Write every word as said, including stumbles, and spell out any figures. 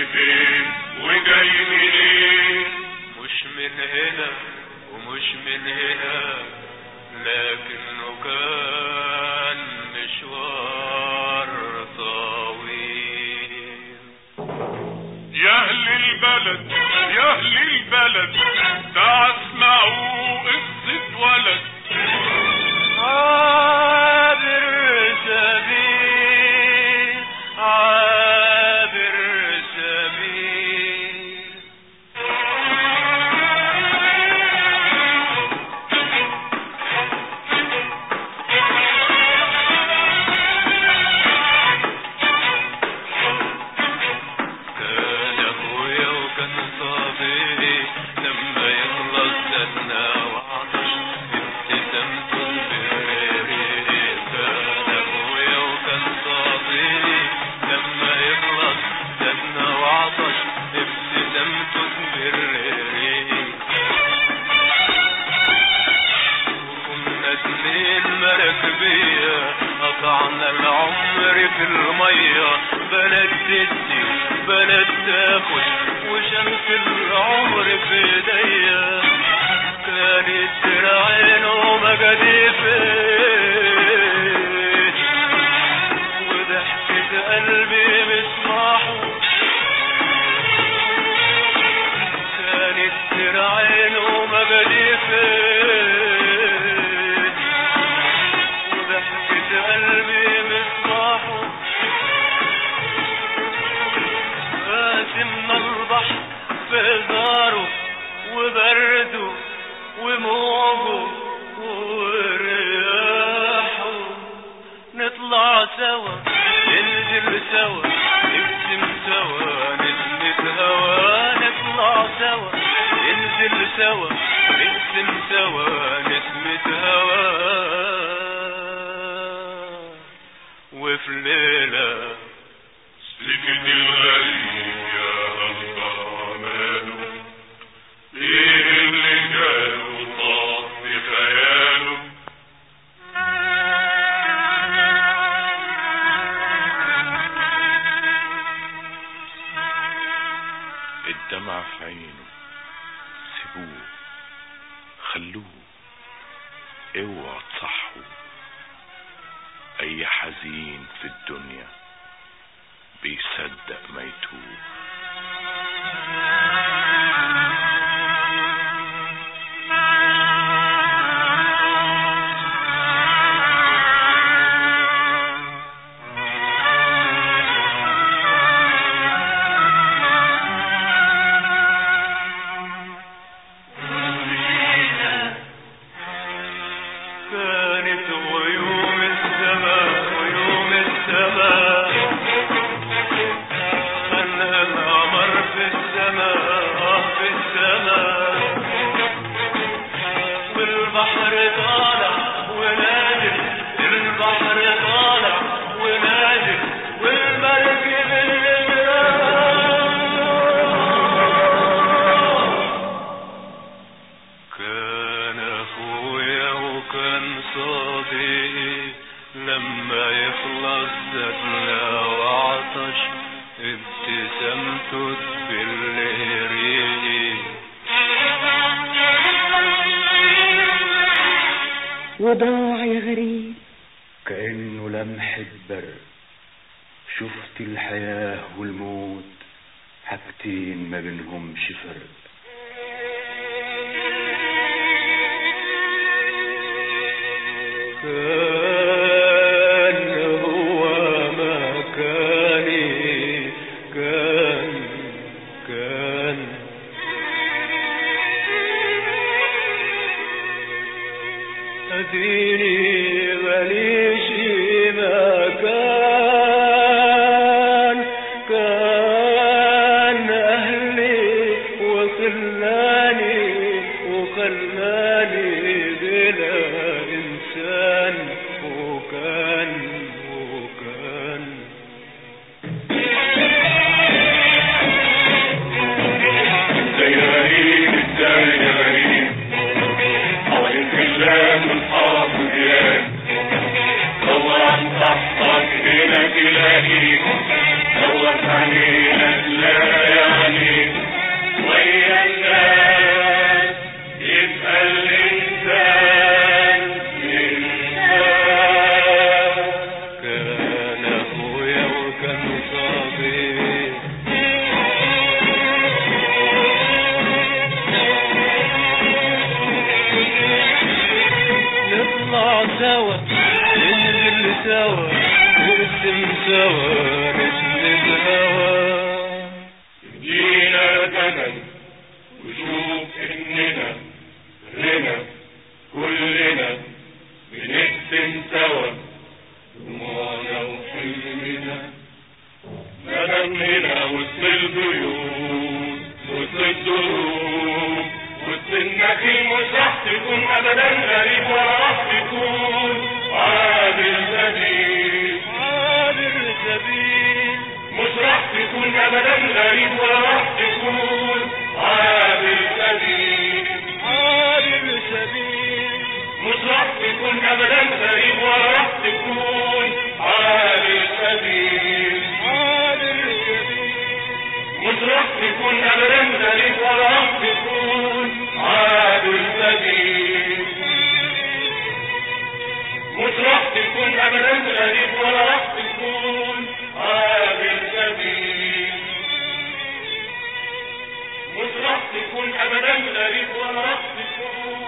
فين وجاي منين؟ مش من هنا ومش من هنا، لكنه كان مشوار طويل. يا اهل البلد يا اهل البلد، تعالوا اسمعوا قصة ولد عابر سبيل عابر سبيل. كان اخويا وكان صديقي، لما يخلص زادنا وعطش ابتسامته البريء. كان اخويا وكان صديقي، لما يخلص زادنا وعطش ابتسامته البريء. وكنا اتنين مراكبية، قطعنا العمر في المية، بلد تدي بلد تاخد وشمس العمر في ايديا. كانت دراعين ومجاديفين، وضحكة قلبي مسمعه. كانت دراعين ومجاديفين، وضحكة قلبي مسمعه. قاسمنا البحر في هزاره وبرده وموجه ورياحه. نطلع سوا ننزل سوا نقسم سوا نسمة هوا. نطلع سوا ننزل سوا نقسم سوا نسمة هوا. وفي ليلة سكت الغريب يا الله ماله، ايه اللي جاله طاف في خياله؟ الدمع في عينه، سيبوه خلوه، اوعوا تصحوا. اي حزين في الدنيا بيصدق ما يتوب. كانت غيوم السماء غيوم السماء، خلى القمر في السماء في السماء. والبحر طالع ونازل، البحر طالع ونازل، والمركب اللي كان اخويا وكان صديقي، لما يخلص زادنا وعطش ابتسامته بالريق. وضاع يا غريب كأنه لمحة برق. شفت الحياة والموت حاجتين ما بينهمش فرق. كان هو مكاني، كان كان اديني ماليش مكان. كان اهلي وخلاني وخلاني بلا انسان. وسط البيوت وسط الدروب وسط النخيل مش راح تكون ابدا غريب ولا راح تكون عابر سبيل عابر سبيل مش راح تكون ابدا غريب ولا راح تكون عابر سبيل عابر سبيل مش راح تكون ابدا غريب ولا راح تكون عابر سبيل عابر سبيل مش راح تكون ابدا غريب ولا راح تكون عابر سبيل مش راح تكون ابدا غريب ولا راح تكون عابر سبيل مش راح تكون ابدا غريب ولا راح تكون